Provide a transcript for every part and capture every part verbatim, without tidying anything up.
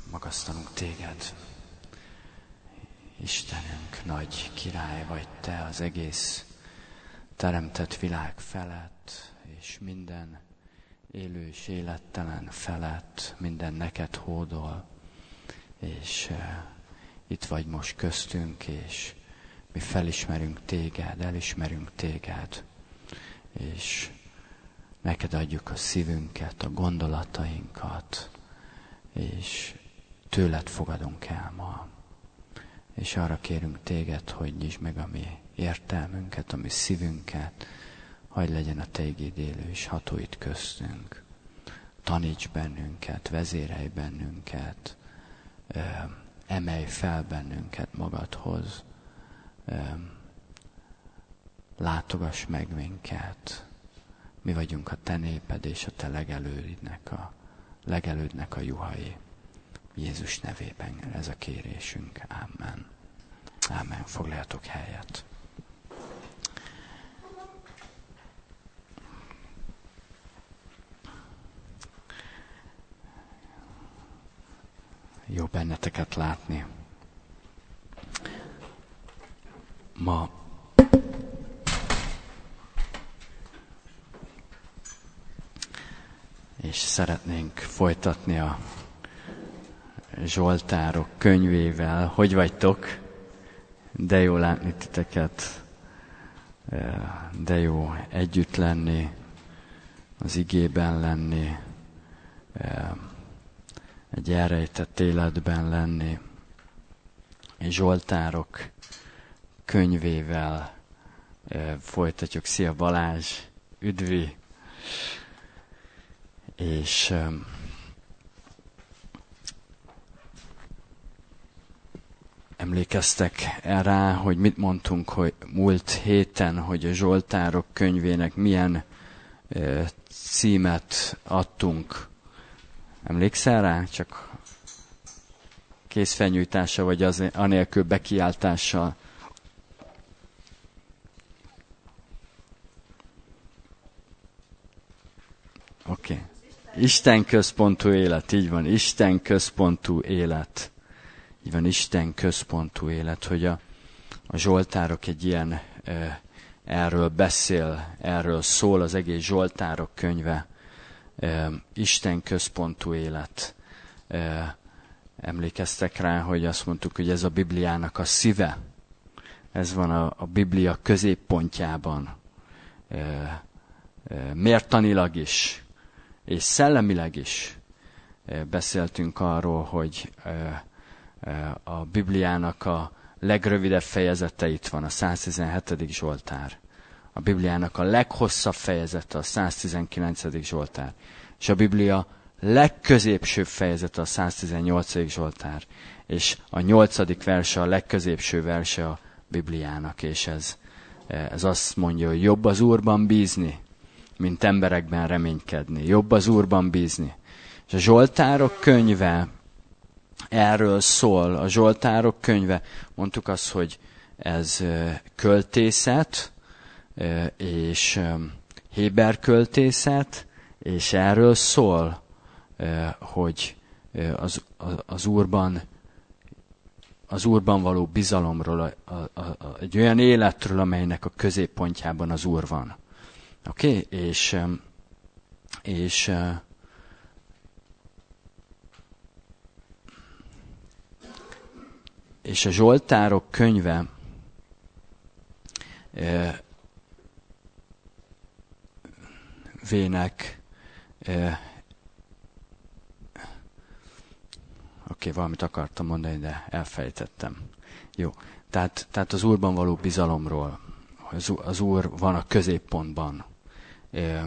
Magasztalunk téged. Istenünk, nagy király vagy te az egész teremtett világ felett, és minden élő és élettelen felett, minden neked hódol, és uh, itt vagy most köztünk, és mi felismerünk téged, elismerünk téged, és neked adjuk a szívünket, a gondolatainkat, és tőled fogadunk el ma. És arra kérünk téged, hogy nyisd meg a mi értelmünket, a mi szívünket, hadd legyen a te igéd élő és ható itt köztünk. Taníts bennünket, vezérelj bennünket, emelj fel bennünket magadhoz, látogass meg minket. Mi vagyunk a te néped és a te legelődnek a, legelődnek a juhai. Jézus nevében ez a kérésünk. Amen. Amen. Foglaljatok helyet. Jó benneteket látni. Ma és szeretnénk folytatni a Zsoltárok könyvével. Hogy vagytok? De jó látni titeket. De jó együtt lenni, az igében lenni, egy elrejtett életben lenni. És Zsoltárok könyvével folytatjuk. Szia Balázs, üdvi! És emlékeztek rá, hogy mit mondtunk, hogy múlt héten, hogy a Zsoltárok könyvének milyen e, címet adtunk. Emlékszel rá? Csak kézfelnyújtással, vagy az, anélkül bekiáltással. Oké. Okay. Isten központú élet, így van, Isten központú élet. Így van, Isten központú élet, hogy a, a Zsoltárok egy ilyen, e, erről beszél, erről szól az egész Zsoltárok könyve. E, Isten központú élet. E, emlékeztek rá, hogy azt mondtuk, hogy ez a Bibliának a szíve. Ez van a, a Biblia középpontjában. E, e, mértanilag is, és szellemileg is e, beszéltünk arról, hogy e, a Bibliának a legrövidebb fejezete itt van, a száztizenhetedik Zsoltár. A Bibliának a leghosszabb fejezete a száztizenkilencedik Zsoltár. És a Biblia legközépsőbb fejezete a száztizennyolcadik Zsoltár. És a nyolcadik verse a legközépső verse a Bibliának. És ez, ez azt mondja, hogy jobb az Úrban bízni, mint emberekben reménykedni. Jobb az Úrban bízni. És a Zsoltárok könyve erről szól. A Zsoltárok könyve, mondtuk azt, hogy ez költészet, és héber költészet, és erről szól, hogy az, az Úrban, az Úrban való bizalomról, a, a, a, egy olyan életről, amelynek a középpontjában az Úr van. Oké? Okay? És, és És a Zsoltárok könyve e, vének e, oké, okay, valamit akartam mondani, de elfelejtettem. Jó, tehát, tehát az Úrban való bizalomról, az, az Úr van a középpontban. E, e,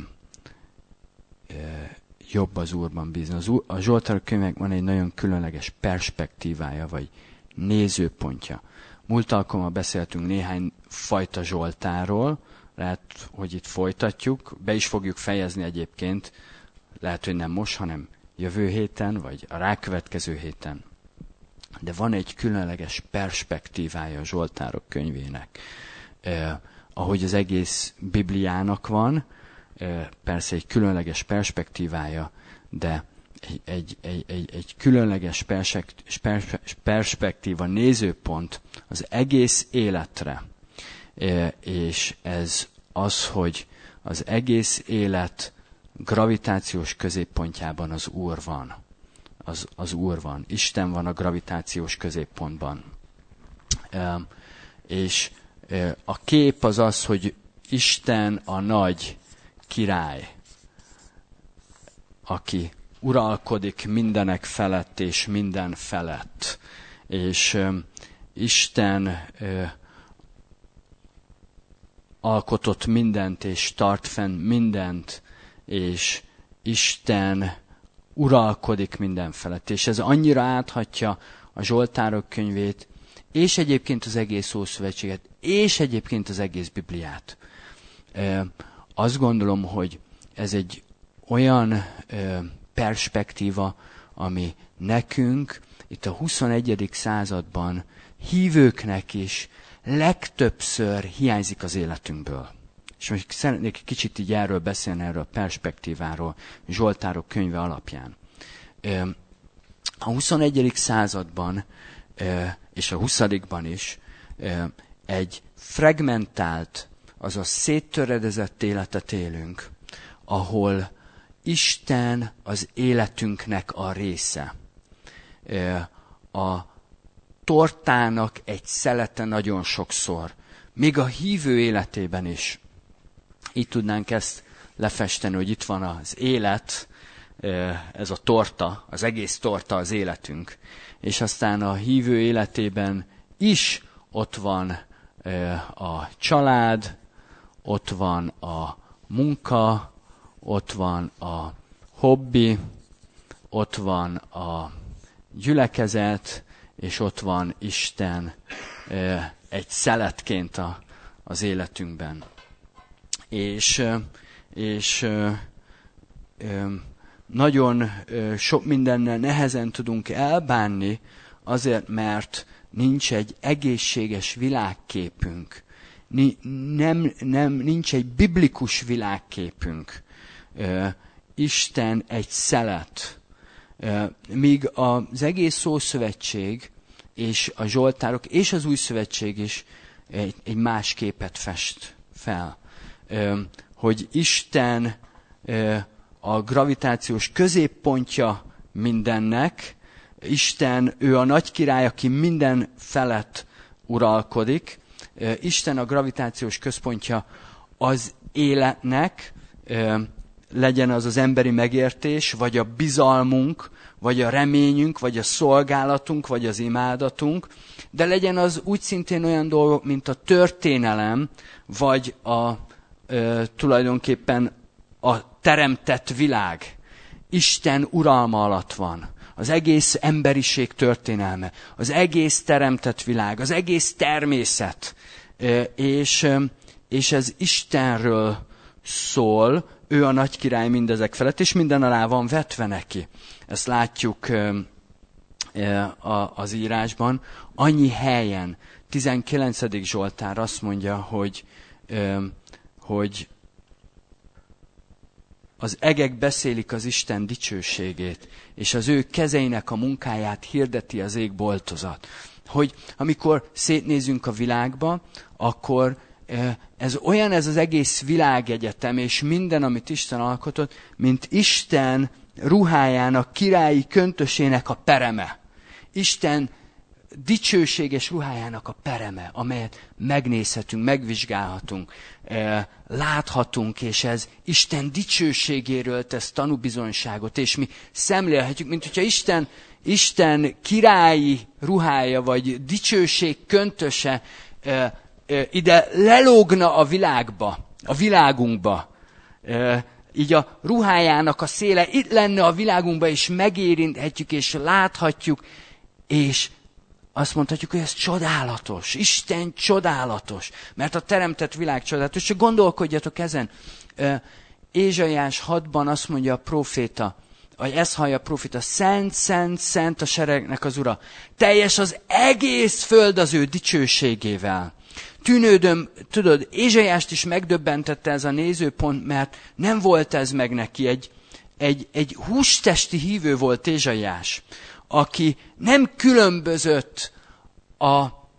jobb az Úrban bízni. Az Úr, a Zsoltárok könyvnek van egy nagyon különleges perspektívája, vagy nézőpontja. Múlt alkalommal beszéltünk néhány fajta Zsoltárról, lehet, hogy itt folytatjuk, be is fogjuk fejezni egyébként, lehet, hogy nem most, hanem jövő héten, vagy a rákövetkező héten. De van egy különleges perspektívája a Zsoltárok könyvének. Eh, ahogy az egész Bibliának van, eh, persze egy különleges perspektívája, de egy, egy, egy, egy, egy különleges perspektíva, nézőpont az egész életre. És ez az, hogy az egész élet gravitációs középpontjában az Úr van. Az, az Úr van. Isten van a gravitációs középpontban. És a kép az az, hogy Isten a nagy király, aki uralkodik mindenek felett és minden felett. És um, Isten uh, alkotott mindent és tart fenn mindent, és Isten uralkodik minden felett. És ez annyira áthatja a Zsoltárok könyvét, és egyébként az egész Ószövetséget, és egyébként az egész Bibliát. Uh, azt gondolom, hogy ez egy olyan uh, perspektíva, ami nekünk itt a huszonegyedik században hívőknek is legtöbbször hiányzik az életünkből. És most szeretnék kicsit így erről beszélni, erről a perspektíváról, Zsoltárok könyve alapján. A huszonegyedik században és a huszadikban is egy fragmentált, azaz széttöredezett életet élünk, ahol Isten az életünknek a része. A tortának egy szelete nagyon sokszor, még a hívő életében is. Így tudnánk ezt lefesteni, hogy itt van az élet, ez a torta, az egész torta az életünk. És aztán a hívő életében is ott van a család, ott van a munka, ott van a hobbi, ott van a gyülekezet, és ott van Isten egy szeletként a, az életünkben. És, és nagyon sok mindennel nehezen tudunk elbánni, azért, mert nincs egy egészséges világképünk. Nem, nem, nincs egy biblikus világképünk. Isten egy szelet. Míg az egész Ószövetség és a Zsoltárok és az Új Szövetség is egy, egy más képet fest fel. Hogy Isten a gravitációs középpontja mindennek, Isten, ő a nagy király, aki minden felett uralkodik, Isten a gravitációs központja az életnek, legyen az az emberi megértés, vagy a bizalmunk, vagy a reményünk, vagy a szolgálatunk, vagy az imádatunk, de legyen az úgy szintén olyan dolgok, mint a történelem, vagy a e, tulajdonképpen a teremtett világ. Isten uralma alatt van. Az egész emberiség történelme, az egész teremtett világ, az egész természet. E, és, és ez Istenről szól, ő a nagy király mindezek felett, és minden alá van vetve neki. Ezt látjuk az írásban. Annyi helyen, tizenkilencedik Zsoltár azt mondja, hogy, hogy az egek beszélik az Isten dicsőségét, és az ő kezeinek a munkáját hirdeti az ég boltozat. Hogy amikor szétnézünk a világba, akkor ez olyan, ez az egész világegyetem, és minden, amit Isten alkotott, mint Isten ruhájának, királyi köntösének a pereme. Isten dicsőséges ruhájának a pereme, amelyet megnézhetünk, megvizsgálhatunk, láthatunk, és ez Isten dicsőségéről tesz tanúbizonyságot, és mi szemlélhetjük, mint hogyha Isten, Isten királyi ruhája, vagy dicsőség köntöse ide lelógna a világba, a világunkba. Így a ruhájának a széle itt lenne a világunkba, és megérinthetjük, és láthatjuk, és azt mondhatjuk, hogy ez csodálatos. Isten csodálatos, mert a teremtett világ csodálatos. Csak gondolkodjatok ezen. Ézsaiás hatban azt mondja a próféta, vagy ezt hallja a próféta, szent, szent, szent a seregnek az Ura. Teljes az egész föld az ő dicsőségével. Tűnődöm, tudod, Ézsaiást is megdöbbentette ez a nézőpont, mert nem volt ez meg neki. Egy, egy, egy hústesti hívő volt Ézsaiás, aki nem különbözött a,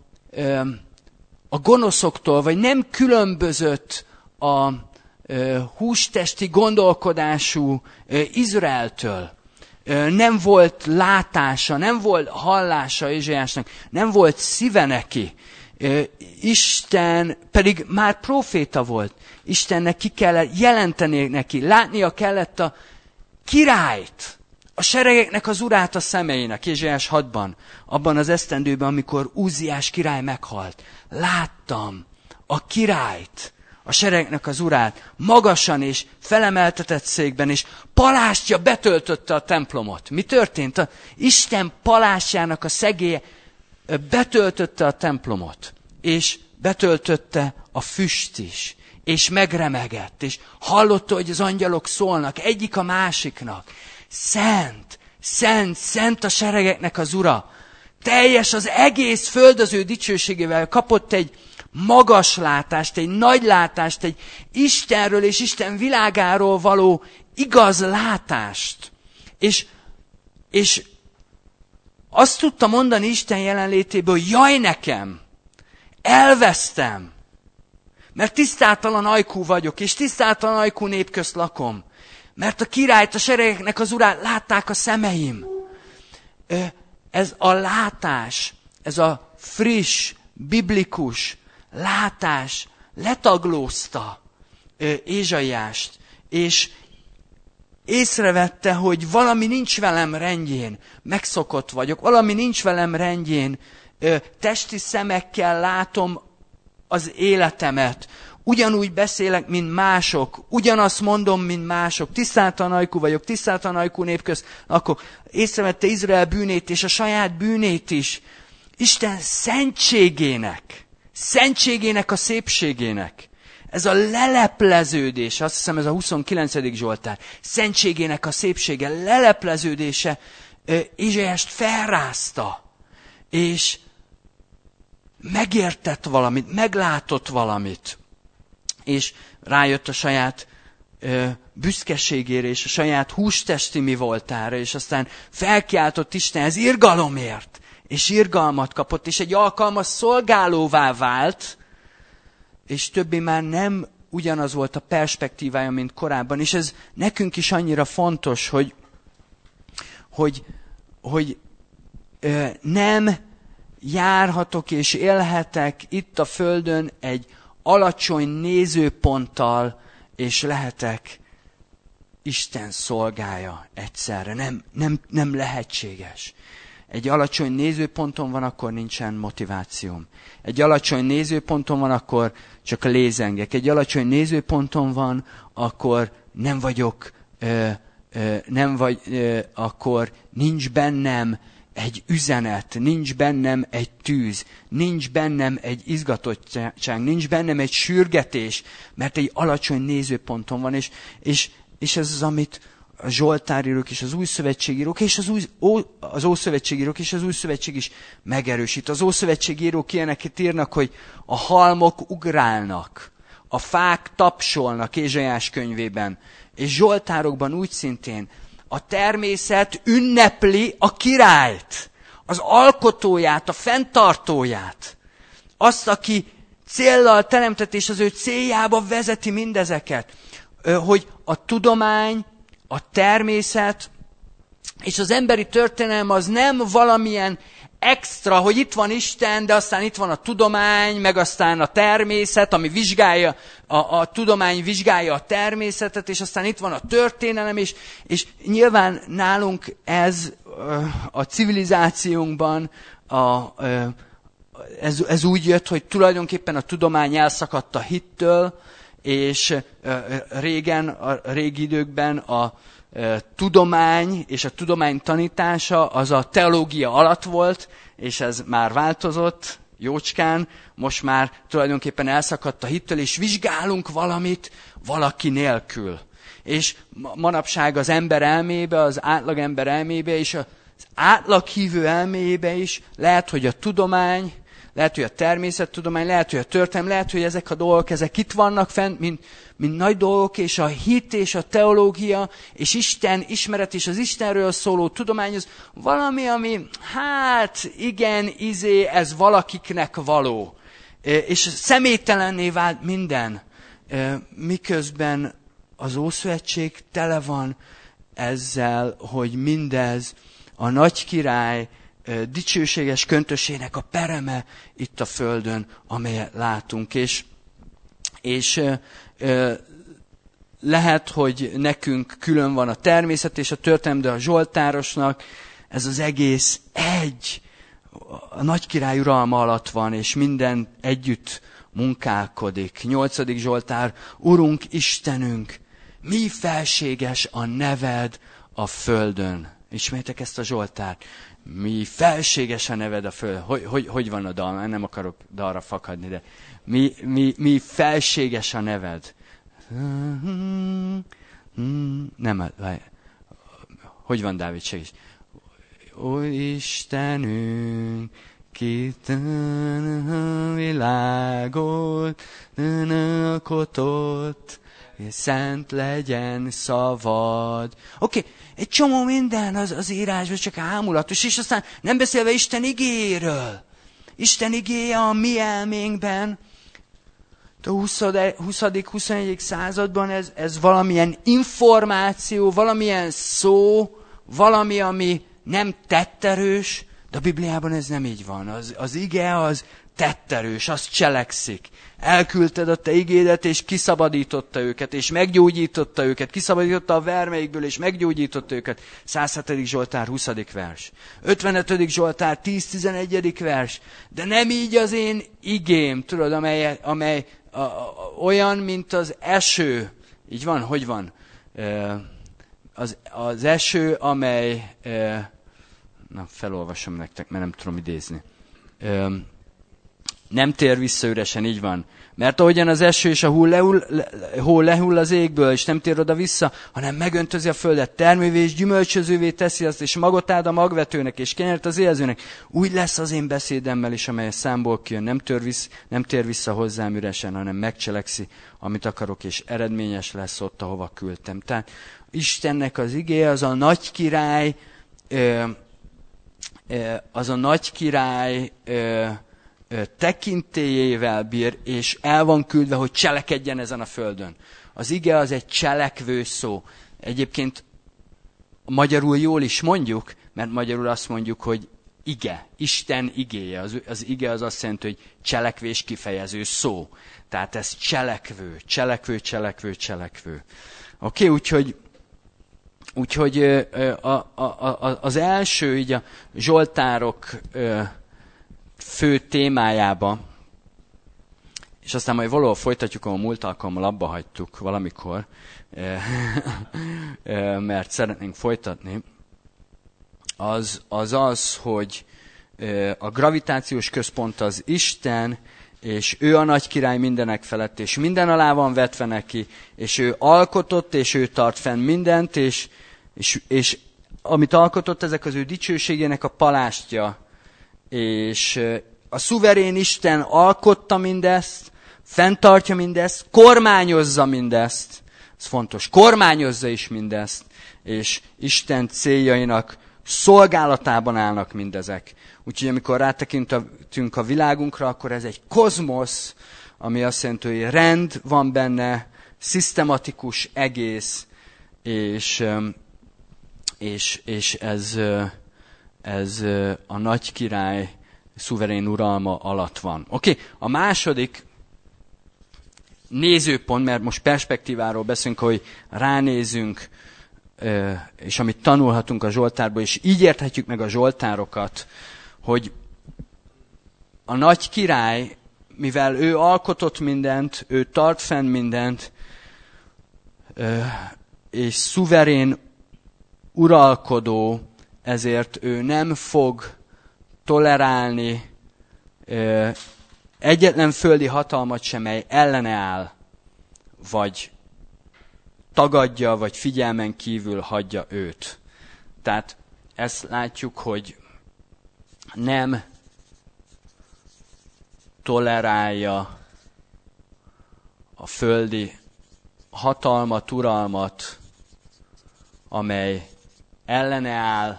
a gonoszoktól, vagy nem különbözött a hústesti gondolkodású Izraeltől. Nem volt látása, nem volt hallása Ézsaiásnak, nem volt szíve neki. Isten pedig már próféta volt. Istennek ki kellett jelenteni neki, látnia kellett a királyt, a seregeknek az urát a szemeinek. Ézsaiás hatban, abban az esztendőben, amikor Úziás király meghalt. Láttam a királyt, a seregeknek az urát, magasan és felemeltetett székben, és palástja betöltötte a templomot. Mi történt? A Isten palástjának a szegélye betöltötte a templomot, és betöltötte a füst is, és megremegett, és hallotta, hogy az angyalok szólnak egyik a másiknak. Szent, szent, szent a seregeknek az ura. Teljes az egész föld az ő dicsőségével. Kapott egy magas látást, egy nagy látást, egy Istenről és Isten világáról való igaz látást. És, és azt tudta mondani Isten jelenlétéből, jaj nekem, elvesztem, mert tisztátalan ajkú vagyok, és tisztátalan ajkú nép közt lakom. Mert a királyt, a seregeknek az urát látták a szemeim. Ez a látás, ez a friss, biblikus látás letaglózta Ézsaiást, és észrevette, hogy valami nincs velem rendjén, megszokott vagyok, valami nincs velem rendjén, testi szemekkel látom az életemet, ugyanúgy beszélek, mint mások, ugyanazt mondom, mint mások, tisztátalan ajkú vagyok, tisztátalan ajkú nép közt, akkor észrevette Izrael bűnét és a saját bűnét is, Isten szentségének, szentségének a szépségének. Ez a lelepleződés, azt hiszem ez a huszonkilencedik Zsoltár, szentségének a szépsége, lelepleződése Ézsaiást felrázta, és megértett valamit, meglátott valamit, és rájött a saját ö, büszkeségére, és a saját hústesti mi voltára, és aztán felkiáltott Istenhez irgalomért, és irgalmat kapott, és egy alkalmas szolgálóvá vált, és többé már nem ugyanaz volt a perspektívája, mint korábban. És ez nekünk is annyira fontos, hogy, hogy, hogy ö, nem járhatok és élhetek itt a földön egy alacsony nézőponttal, és lehetek Isten szolgája egyszerre. Nem, nem, nem lehetséges. Egy alacsony nézőponton van, akkor nincsen motivációm. Egy alacsony nézőponton van, akkor csak lézengek. Egy alacsony nézőponton van, akkor nem vagyok, ö, ö, nem vagy, ö, akkor nincs bennem egy üzenet, nincs bennem egy tűz, nincs bennem egy izgatottság, nincs bennem egy sürgetés, mert egy alacsony nézőponton van, és, és, és ez az, amit a zsoltárírók és az új szövetségírók, és az, új, ó, az ószövetségírók és az új szövetség is megerősít. Az ószövetségírók ilyeneket írnak, hogy a halmok ugrálnak, a fák tapsolnak Ézsaiás könyvében, és zsoltárokban úgy szintén, a természet ünnepli a királyt, az alkotóját, a fenntartóját, azt, aki céllal teremtett, és az ő céljába vezeti mindezeket, hogy a tudomány, a természet és az emberi történelem az nem valamilyen extra, hogy itt van Isten, de aztán itt van a tudomány, meg aztán a természet, ami vizsgálja, a, a tudomány vizsgálja a természetet, és aztán itt van a történelem, és, és nyilván nálunk ez a civilizációnkban a, ez, ez úgy jött, hogy tulajdonképpen a tudomány elszakadt a hittől, és régen, a régi időkben a tudomány és a tudomány tanítása az a teológia alatt volt, és ez már változott jócskán, most már tulajdonképpen elszakadt a hittől, és vizsgálunk valamit valaki nélkül. És manapság az ember elmébe, az átlag ember elmébe, és az átlag hívő elmébe is lehet, hogy a tudomány, lehet, hogy a természettudomány, lehet, hogy a történelem, lehet, hogy ezek a dolgok, ezek itt vannak fent, mint, mint nagy dolgok, és a hit, és a teológia, és Isten ismeret, és az Istenről szóló tudomány, az valami, ami, hát igen, izé, ez valakiknek való. És személytelenné vált minden, miközben az Ószövetség tele van ezzel, hogy mindez a nagy király dicsőséges köntösének a pereme itt a földön, amelyet látunk. És, és lehet, hogy nekünk külön van a természet és a történelem, de a zsoltárosnak ez az egész egy, a nagy király uralma alatt van, és minden együtt munkálkodik. Nyolcadik Zsoltár, Urunk, Istenünk, mi felséges a neved a földön. Ismertek ezt a Zsoltárt? Mi felséges a neved a földön. Hogy, hogy, hogy van a dal? Nem akarok dalra fakadni, de mi, mi, mi felséges a neved. Nem, hogy van, Dávid, segíts. Ó Istenünk, kit a világot alkotott, és szent legyen szavad. Oké, okay, egy csomó minden az, az írásban csak ámulatos, és aztán nem beszélve Isten igéről. Isten igéje a mi elménkben, a huszadik huszonegyedik században ez, ez valamilyen információ, valamilyen szó, valami, ami nem tetterős, de a Bibliában ez nem így van. Az, az ige az tetterős, az cselekszik. Elküldted a te igédet, és kiszabadította őket, és meggyógyította őket, kiszabadította a vermeikből, és meggyógyította őket. százhetedik Zsoltár, huszadik vers. ötvenötödik Zsoltár, tíz-tizenegyedik vers. De nem így az én igém, tudod, amely, amely a, a, olyan, mint az eső. Így van? Hogy van? E, az, az eső, amely... E, na, felolvasom nektek, mert nem tudom idézni. E, Nem tér vissza üresen, így van. Mert ahogyan az eső és a hó lehull, le, hó lehull az égből, és nem tér oda vissza, hanem megöntözi a földet, termővé és gyümölcsözővé teszi azt, és magot ad a magvetőnek, és kenyeret az élzőnek. Úgy lesz az én beszédemmel is, amely a számból kijön. Nem, tör vissz, nem tér vissza hozzám üresen, hanem megcselekszi, amit akarok, és eredményes lesz ott, ahova küldtem. Tehát Istennek az igéje, az a nagy király, az a nagy király, tekintélyével bír, és el van küldve, hogy cselekedjen ezen a földön. Az ige az egy cselekvő szó. Egyébként magyarul jól is mondjuk, mert magyarul azt mondjuk, hogy ige, Isten igéje. Az, az ige az azt jelenti, hogy cselekvés kifejező szó. Tehát ez cselekvő, cselekvő, cselekvő, cselekvő. Oké, okay, úgyhogy úgyhogy a, a, a, az első, így a Zsoltárok fő témájába, és aztán majd valahol folytatjuk, ahol múlt alkalommal abba hagytuk valamikor, mert szeretnénk folytatni, az az, az hogy a gravitációs központ az Isten, és ő a nagy király mindenek felett, és minden alá van vetve neki, és ő alkotott, és ő tart fenn mindent, és, és, és amit alkotott, ezek az ő dicsőségének a palástja, és a szuverén Isten alkotta mindezt, fenntartja mindezt, kormányozza mindezt, ez fontos, kormányozza is mindezt, és Isten céljainak szolgálatában állnak mindezek. Úgyhogy amikor rátekintünk a világunkra, akkor ez egy kozmosz, ami azt jelenti, hogy rend van benne, szisztematikus egész, és, és, és ez, ez a nagy király szuverén uralma alatt van. Oké, okay. A második nézőpont, mert most perspektíváról beszélünk, hogy ránézünk, és amit tanulhatunk a Zsoltárból, és így érthetjük meg a Zsoltárokat, hogy a nagy király, mivel ő alkotott mindent, ő tart fenn mindent, és szuverén uralkodó, ezért ő nem fog tolerálni egyetlen földi hatalmat sem, mely ellene áll, vagy tagadja, vagy figyelmen kívül hagyja őt. Tehát ezt látjuk, hogy nem tolerálja a földi hatalmat, uralmat, amely ellene áll,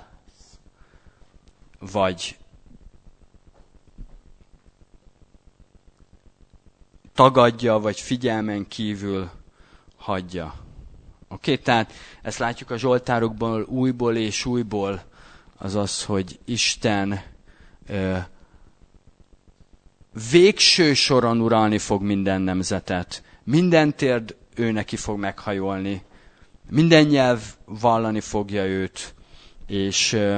vagy tagadja, vagy figyelmen kívül hagyja. Oké, okay? Tehát ezt látjuk a Zsoltárokból újból és újból, az az, hogy Isten ö, végső soron uralni fog minden nemzetet. Minden térd ő neki fog meghajolni. Minden nyelv vallani fogja őt. És ö,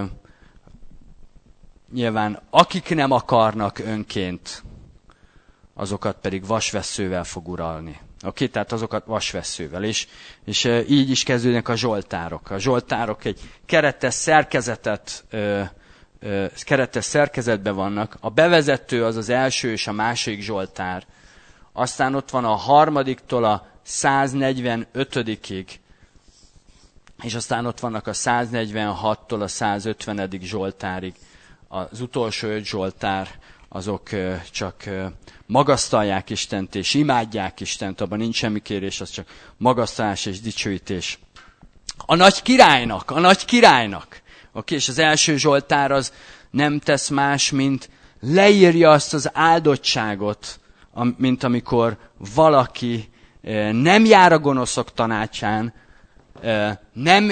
nyilván akik nem akarnak önként, azokat pedig vasvesszővel fog uralni. Oké, okay? Tehát azokat vasvesszővel. És, és e, így is kezdődnek a zsoltárok. A zsoltárok egy keretes szerkezetet, ö, ö, keretes szerkezetben vannak. A bevezető az az első és a második zsoltár. Aztán ott van a harmadiktól a száznegyvenötödikig, és aztán ott vannak a száznegyvenhattól a százötvenedik zsoltárig. Az utolsó öt zsoltár, azok csak magasztalják Istent és imádják Istent, abban nincs semmi kérés, az csak magasztalás és dicsőítés. A nagy királynak, a nagy királynak, oké, és az első zsoltár az nem tesz más, mint leírja azt az áldottságot, mint amikor valaki nem jár a gonoszok tanácsán, nem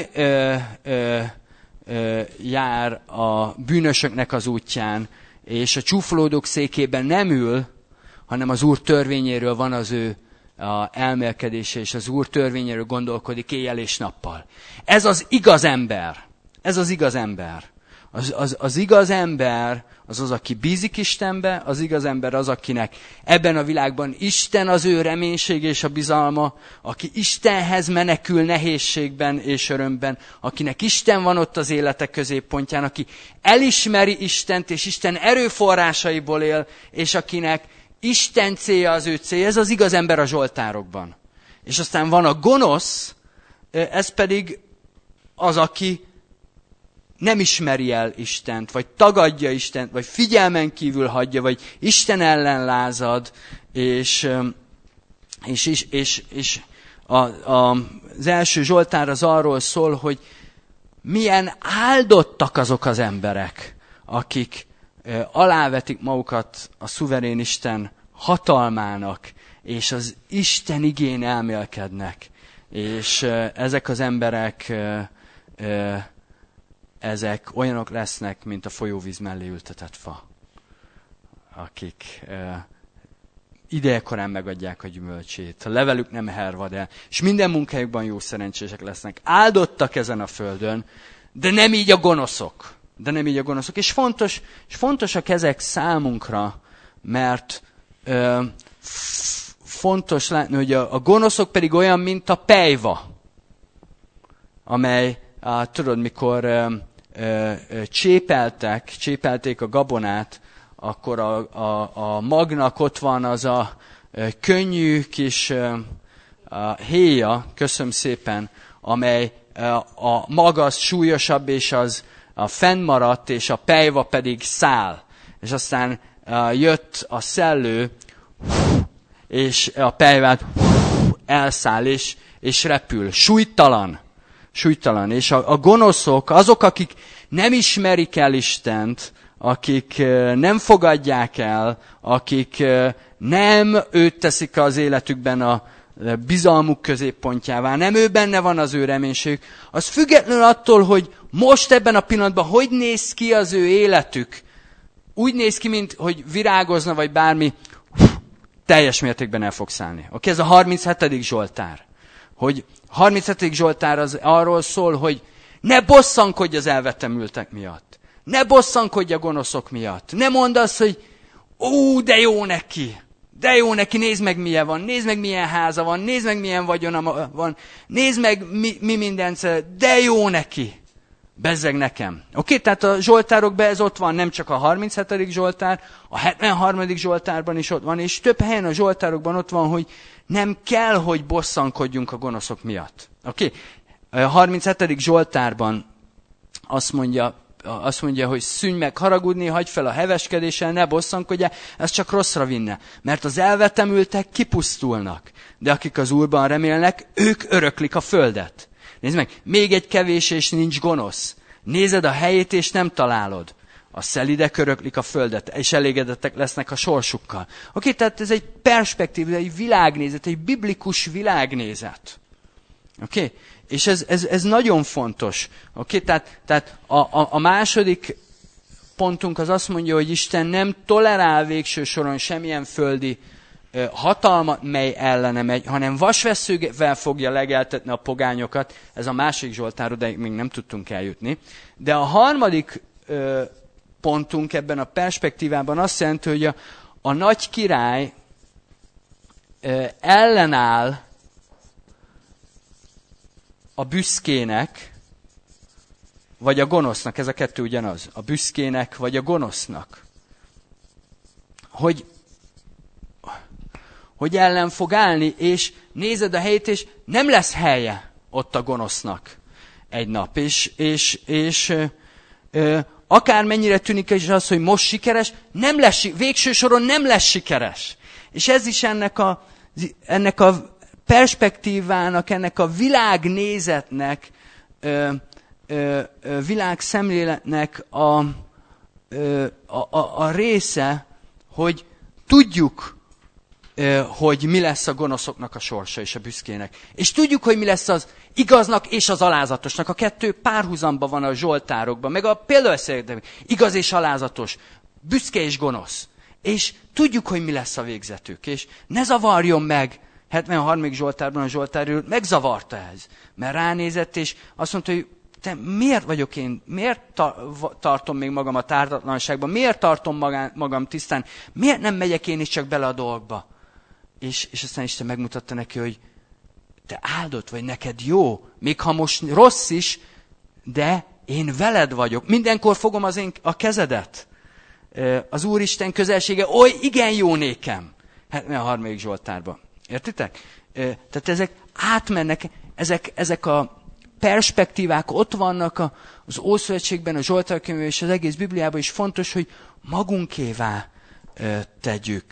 jár a bűnösöknek az útján, és a csúfolódók székében nem ül, hanem az Úr törvényéről van az ő a elmélkedése, és az Úr törvényéről gondolkodik éjjel és nappal. Ez az igaz ember. Ez az igaz ember. Az, az, az igaz ember az az, aki bízik Istenbe, az igaz ember az, akinek ebben a világban Isten az ő reménység és a bizalma, aki Istenhez menekül nehézségben és örömben, akinek Isten van ott az élete középpontján, aki elismeri Istent és Isten erőforrásaiból él, és akinek Isten célja az ő célja. Ez az igaz ember a zsoltárokban. És aztán van a gonosz, ez pedig az, aki nem ismeri el Istent, vagy tagadja Istent, vagy figyelmen kívül hagyja, vagy Isten ellen lázad, és, és, és, és, és a, a, az első zsoltár az arról szól, hogy milyen áldottak azok az emberek, akik alávetik magukat a szuverén Isten hatalmának, és az Isten igén elmélkednek. És ezek az emberek ezek olyanok lesznek, mint a folyóvíz mellé ültetett fa, akik e, idejekorán megadják a gyümölcsét. A levelük nem hervad el, és minden munkájukban jó szerencsések lesznek. Áldottak ezen a földön, de nem így a gonoszok. De nem így a gonoszok. És fontos, és fontosak ezek számunkra, mert e, f- fontos látni, hogy a, a gonoszok pedig olyan, mint a pelyva, amely, a, tudod, mikor e, csépeltek, csépelték a gabonát, akkor a, a, a magnak ott van az a könnyű kis a héja, köszönöm szépen, amely a mag az súlyosabb, és az a fennmaradt, és a pelyva pedig száll. És aztán jött a szellő, és a pelyvát elszáll, és, és repül. Súlytalan. Súlytalan. És a, a gonoszok, azok, akik nem ismerik el Istent, akik nem fogadják el, akik nem őt teszik az életükben a bizalmuk középpontjává, nem ő benne van az ő reménységük, az függetlenül attól, hogy most ebben a pillanatban hogy néz ki az ő életük, úgy néz ki, mint hogy virágozna, vagy bármi, teljes mértékben el fog szállni. Oké, ez a harminchetedik zsoltár. Hogy harminchetedik zsoltár az arról szól, hogy ne bosszankodj az elvetemültek miatt. Ne bosszankodj a gonoszok miatt. Ne mondd azt, hogy ó, de jó neki. De jó neki, nézd meg milyen van, nézd meg milyen háza van, nézd meg milyen vagyona van, nézd meg mi, mi mindent szeret, de jó neki. Bezzeg nekem. Oké, tehát a zsoltárokban ez ott van, nem csak a harminchetedik zsoltár, a hetvenharmadik zsoltárban is ott van, és több helyen a zsoltárokban ott van, hogy nem kell, hogy bosszankodjunk a gonoszok miatt. Oké, a harminchetedik zsoltárban azt mondja azt mondja, hogy szűnj meg haragudni, hagyj fel a heveskedéssel, ne bosszankodjál, ez csak rosszra vinne. Mert az elvetemültek kipusztulnak, de akik az Úrban remélnek, ők öröklik a földet. Nézd meg, még egy kevés és nincs gonosz. Nézed a helyét és nem találod. A szelidek öröklik a földet, és elégedettek lesznek a sorsukkal. Oké, okay, tehát ez egy perspektív, egy világnézet, egy biblikus világnézet. Oké? Okay? És ez, ez, ez nagyon fontos. Oké? Okay? Tehát, tehát a, a, a második pontunk az azt mondja, hogy Isten nem tolerál végső soron semmilyen földi ö, hatalmat, mely ellene megy, hanem vasvesszővel fogja legeltetni a pogányokat. Ez a másik Zsoltár, de még nem tudtunk eljutni. De a harmadik ö, pontunk ebben a perspektívában azt jelenti, hogy a, a nagy király ö, ellenáll a büszkének, vagy a gonosznak, ez a kettő ugyanaz, a büszkének, vagy a gonosznak. Hogy, hogy ellen fog állni, és nézed a helyét, és nem lesz helye ott a gonosznak egy nap. És, és, és ö, ö, akármennyire tűnik is az, hogy most sikeres, nem lesz, végső soron nem lesz sikeres. És ez is ennek a, ennek a perspektívának, ennek a világnézetnek, ö, ö, ö, világszemléletnek a, ö, a, a, a része, hogy tudjuk, ö, hogy mi lesz a gonoszoknak a sorsa és a büszkének. És tudjuk, hogy mi lesz az igaznak és az alázatosnak. A kettő párhuzamban van a zsoltárokban, meg a példaeszélyekben. Igaz és alázatos, büszke és gonosz. És tudjuk, hogy mi lesz a végzetük. És ne zavarjon meg, hetvenharmadik Zsoltárban a Zsoltár megzavarta ez. Mert ránézett, és azt mondta, hogy te miért vagyok én, miért tar- tartom még magam a tártatlanságban, miért tartom magam, magam tisztán, miért nem megyek én is csak bele a dolgba? És, és aztán Isten megmutatta neki, hogy te áldott vagy, neked jó, még ha most rossz is, de én veled vagyok. Mindenkor fogom az én a kezedet. Az Úristen közelsége oly igen jó nékem. hetvenharmadik Zsoltárban. Értitek? Tehát ezek átmennek, ezek, ezek a perspektívák ott vannak az Ószövetségben, a Zsoltárkönyvben és az egész Bibliában is fontos, hogy magunkévá tegyük.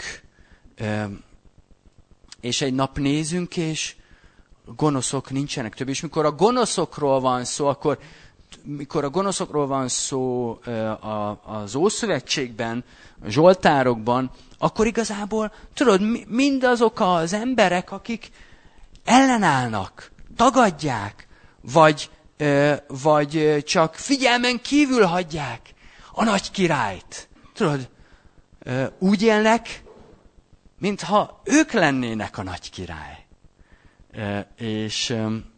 És egy nap nézünk, és gonoszok nincsenek több. És mikor a gonoszokról van szó, akkor mikor a gonoszokról van szó az Ószövetségben, a Zsoltárokban, akkor igazából, tudod, mindazok az emberek, akik ellenállnak, tagadják, vagy, vagy csak figyelmen kívül hagyják a nagy királyt. Tudod, úgy élnek, mintha ők lennének a nagy király. És,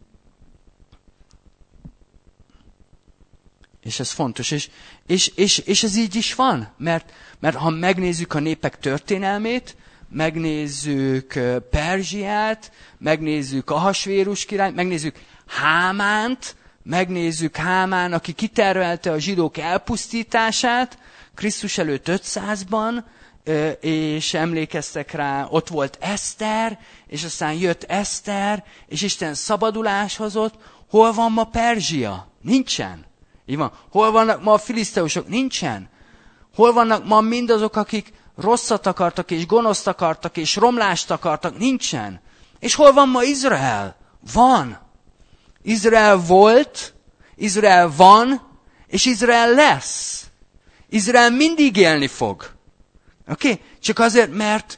és ez fontos. És, és, és, és ez így is van, mert, mert ha megnézzük a népek történelmét, megnézzük Perzsiát, megnézzük Ahasvérus királyt, megnézzük Hámánt, megnézzük Hámán, aki kitervelte a zsidók elpusztítását Krisztus előtt ötszázban, és emlékeztek rá, ott volt Eszter, és aztán jött Eszter, és Isten szabadulás hozott. Hol van ma Perzsia? Nincsen. Így van. Hol vannak ma a filiszteusok? Nincsen. Hol vannak ma mindazok, akik rosszat akartak, és gonoszt akartak, és romlást akartak? Nincsen. És hol van ma Izrael? Van. Izrael volt, Izrael van, és Izrael lesz. Izrael mindig élni fog. Oké? Okay? Csak azért, mert,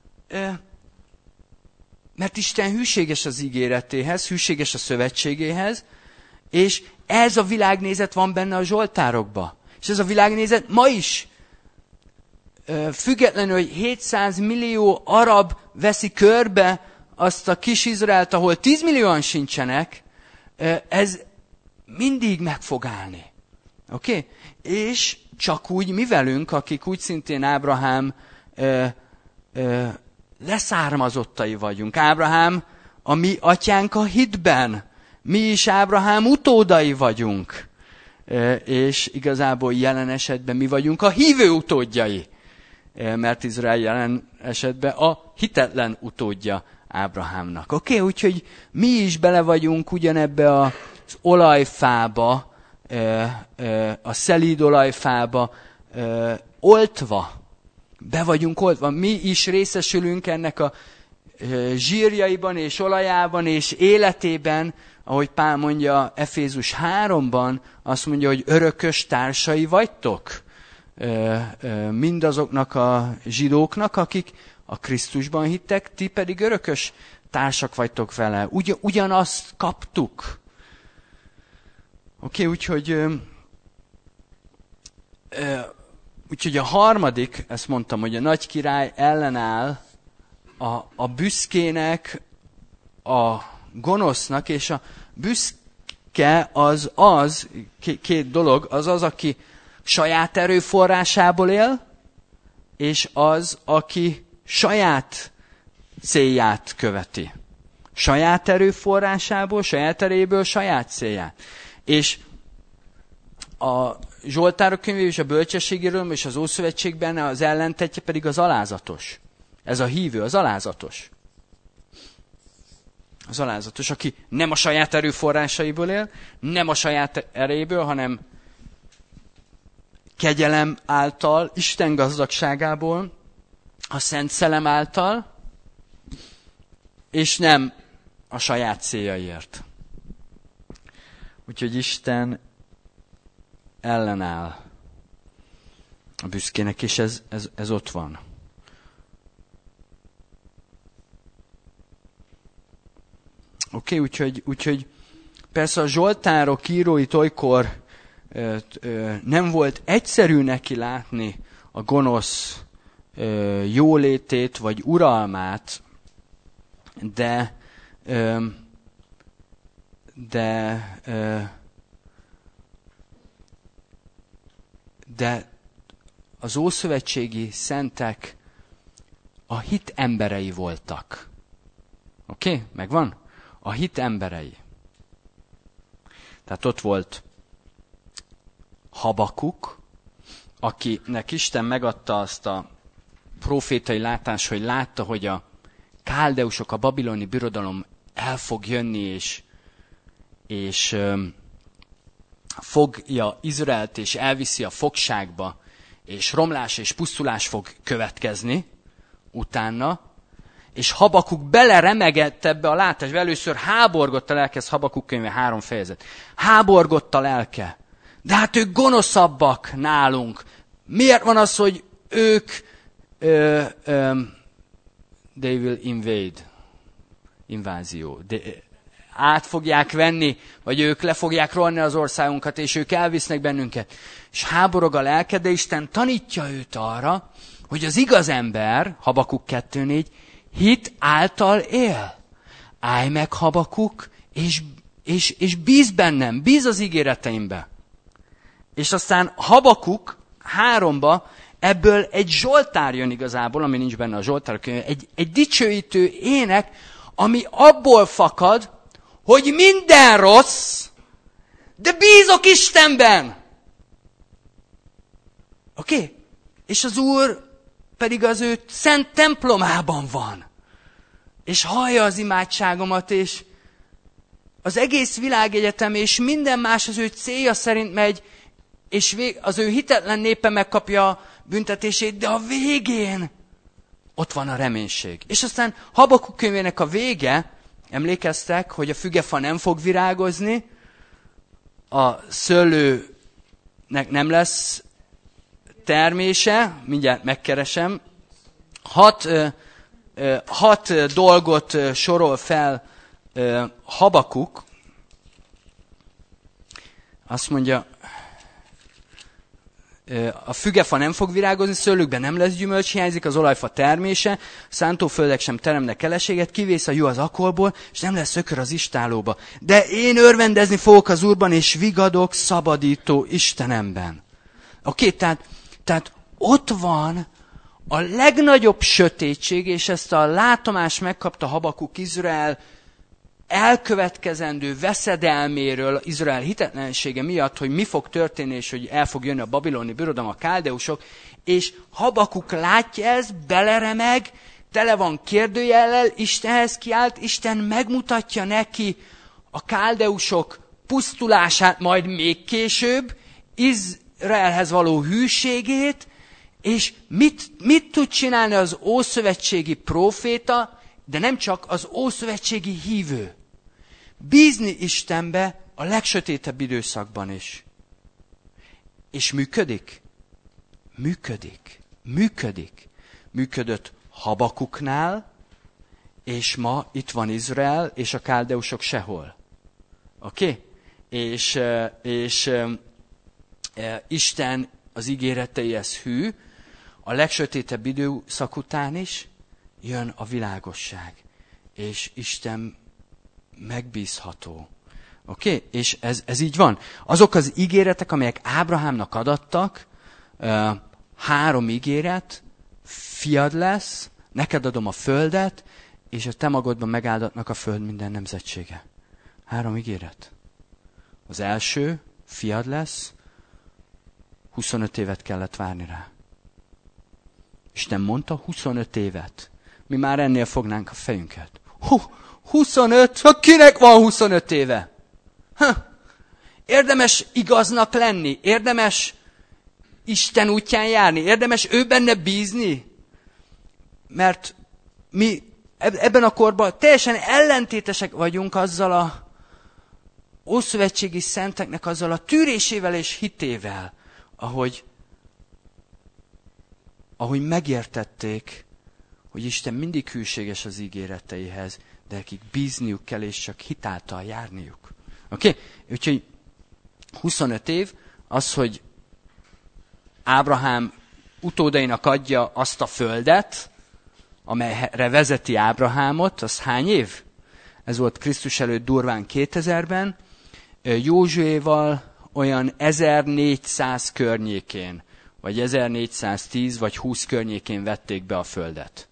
mert Isten hűséges az ígéretéhez, hűséges a szövetségéhez, és ez a világnézet van benne a Zsoltárokban. És ez a világnézet ma is, függetlenül, hogy hétszáz millió arab veszi körbe azt a kis Izraelt, ahol tíz millióan sincsenek, ez mindig meg fog állni. Oké? Okay? És csak úgy mi velünk, akik úgy szintén Ábrahám ö, ö, leszármazottai vagyunk. Ábrahám a mi atyánk a hitben. Mi is Ábrahám utódai vagyunk. Ö, és igazából jelen esetben mi vagyunk a hívő utódjai. Ö, mert Izrael jelen esetben a hitetlen utódja Ábrahámnak. Oké? Okay? Úgyhogy mi is bele vagyunk ugyanebbe az olajfába, a szelídolajfába oltva, be vagyunk oltva. Mi is részesülünk ennek a zsírjaiban és olajában és életében, ahogy Pál mondja Efézus háromban, azt mondja, hogy örökös társai vagytok mindazoknak a zsidóknak, akik a Krisztusban hittek, ti pedig örökös társak vagytok vele. Ugy, ugyanazt kaptuk. Oké, okay, úgyhogy, úgyhogy a harmadik, ezt mondtam, hogy a nagy király ellenáll a, a büszkének, a gonosznak, és a büszke az az, két dolog, az az, aki saját erőforrásából él, és az, aki saját célját követi. Saját erőforrásából, saját eréből, saját célját. És a Zsoltárok könyvében és a bölcsességéről és az Ószövetségben az ellentetje pedig az alázatos. Ez a hívő, az alázatos. Az alázatos, aki nem a saját erőforrásaiból él, nem a saját eréből, hanem kegyelem által, Isten gazdagságából, a Szent Szellem által, és nem a saját céljaiért. Úgyhogy Isten ellenáll a büszkének, és ez, ez, ez ott van. Oké, okay, úgyhogy, úgyhogy persze a Zsoltárok íróit olykor ö, ö, nem volt egyszerű neki látni a gonosz ö, jólétét vagy uralmát, de ö, de ö, de az ószövetségi szentek a hit emberei voltak. Oké? Okay? Megvan? A hit emberei. Tehát ott volt Habakuk, akinek Isten megadta azt a profétai látást, hogy látta, hogy a káldeusok, a babiloni birodalom el fog jönni, és, és öm, fogja Izraelt, és elviszi a fogságba, és romlás és pusztulás fog következni utána, és Habakuk beleremegett ebbe a látásba. Először háborgott a lelke, ez Habakuk könyve három fejezet. Háborgott a lelke. De hát ők gonoszabbak nálunk. Miért van az, hogy ők ö, ö, they will invade, invázió, de, át fogják venni, vagy ők le fogják rohanni az országunkat, és ők elvisznek bennünket. És háborog a lelke, de Isten tanítja őt arra, hogy az igaz ember, Habakuk kettő négy, hit által él. Állj meg, Habakuk, és, és, és bíz bennem, bíz az ígéreteimbe. És aztán Habakuk háromba ebből egy zsoltár jön igazából, ami nincs benne a zsoltár könyv, egy, egy dicsőítő ének, ami abból fakad, hogy minden rossz, de bízok Istenben. Oké? Okay? És az Úr pedig az ő szent templomában van. És hallja az imádságomat, és az egész világegyetem, és minden más az ő célja szerint megy, és vég, az ő hitetlen népe megkapja a büntetését, de a végén ott van a reménység. És aztán Habakuk könyvének a vége, emlékeztek, hogy a fügefa nem fog virágozni, a szőlőnek nem lesz termése, mindjárt megkeresem. Hat, ö, ö, hat dolgot ö, sorol fel ö, Habakuk. Azt mondja, ö, a fügefa nem fog virágozni, szőlőkben nem lesz gyümölcs, hiányzik az olajfa termése, szántóföldek sem teremnek eleséget, kivész a jó az akolból, és nem lesz ökör az istálóba. De én örvendezni fogok az Úrban, és vigadok szabadító Istenemben. Oké, okay, tehát Tehát ott van a legnagyobb sötétség, és ezt a látomást megkapta Habakuk Izrael elkövetkezendő veszedelméről, Izrael hitetlensége miatt, hogy mi fog történni, és hogy el fog jönni a babiloni birodalom, a káldeusok, és Habakuk látja ezt, beleremeg, tele van kérdőjellel, Istenhez kiált, Isten megmutatja neki a káldeusok pusztulását majd még később, Izraelhez való hűségét, és mit, mit tud csinálni az ószövetségi próféta, de nem csak az ószövetségi hívő. Bízni Istenbe a legsötétebb időszakban is. És működik? Működik. Működik. Működött Habakuknál, és ma itt van Izrael, és a káldeusok sehol. Oké? Okay? És, és e, Isten az ígéreteihez hű, a legsötétebb időszak után is jön a világosság. És Isten megbízható. Oké? Okay? És ez, ez így van. Azok az ígéretek, amelyek Ábrahámnak adattak, e, három ígéret, fiad lesz, neked adom a földet, és a te magodban megáldatnak a föld minden nemzetsége. Három ígéret. Az első, fiad lesz, huszonöt évet kellett várni rá. Isten mondta, huszonöt évet. Mi már ennél fognánk a fejünket. Hú, huszonöt? Kinek van huszonöt éve? Ha, érdemes igaznak lenni? Érdemes Isten útján járni? Érdemes ő benne bízni? Mert mi ebben a korban teljesen ellentétesek vagyunk azzal a ószövetségi szenteknek azzal a tűrésével és hitével, ahogy, ahogy megértették, hogy Isten mindig hűséges az ígéreteihez, de akik bízniuk kell, és csak hitáltal járniuk. Oké? Okay? Úgyhogy huszonöt év az, hogy Ábrahám utódainak adja azt a földet, amelyre vezeti Ábrahámot, az hány év? Ez volt Krisztus előtt durván kétezerben, Józsuéval olyan ezernégyszáz környékén, vagy ezernégyszáztíz vagy húsz környékén vették be a földet.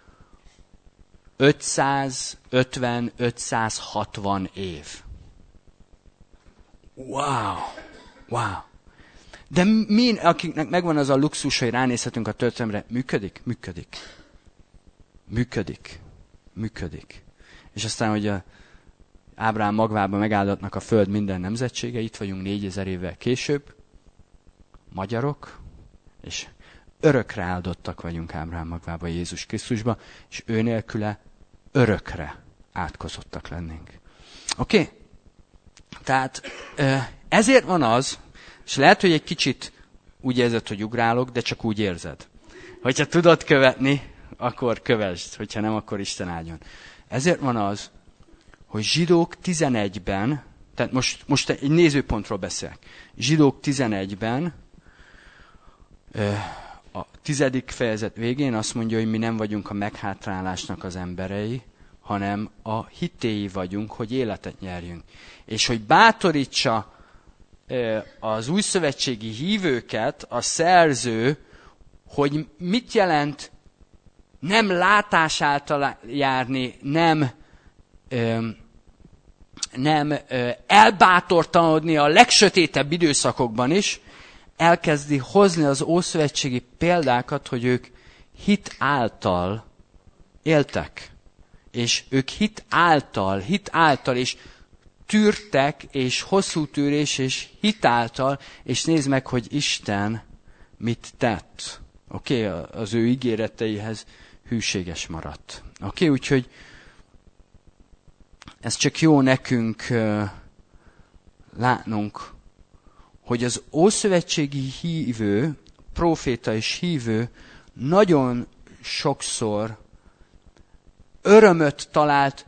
ötszázötven ötszázhatvan év. Wow! Wow! De mi, akiknek megvan az a luxus, hogy ránézhetünk a történelemre, működik? Működik. Működik. Működik. És aztán, hogy a Ábrahám magvában megáldatnak a föld minden nemzetsége, itt vagyunk négyezer évvel később, magyarok, és örökre áldottak vagyunk Ábrahám magvában Jézus Krisztusba, és ő nélküle örökre átkozottak lennénk. Oké? Okay? Tehát ezért van az, és lehet, hogy egy kicsit úgy érzed, hogy ugrálok, de csak úgy érzed. Hogyha tudod követni, akkor kövesd, hogyha nem, akkor Isten áldjon. Ezért van az, hogy Zsidók tizenegyben, tehát most, most egy nézőpontról beszélek, Zsidók tizenegyben, a tizedik fejezet végén azt mondja, hogy mi nem vagyunk a meghátrálásnak az emberei, hanem a hitéi vagyunk, hogy életet nyerjünk. És hogy bátorítsa az újszövetségi hívőket, a szerző, hogy mit jelent nem látás által járni, nem, ö, nem ö, elbátortalanodni a legsötétebb időszakokban is, elkezdi hozni az ószövetségi példákat, hogy ők hit által éltek. És ők hit által, hit által, és tűrtek, és hosszú tűrés, és hit által, és nézd meg, hogy Isten mit tett. Oké, okay? Az ő ígéreteihez hűséges maradt. Oké, okay? Úgyhogy ez csak jó nekünk uh, látnunk, hogy az ószövetségi hívő, próféta és hívő nagyon sokszor örömöt talált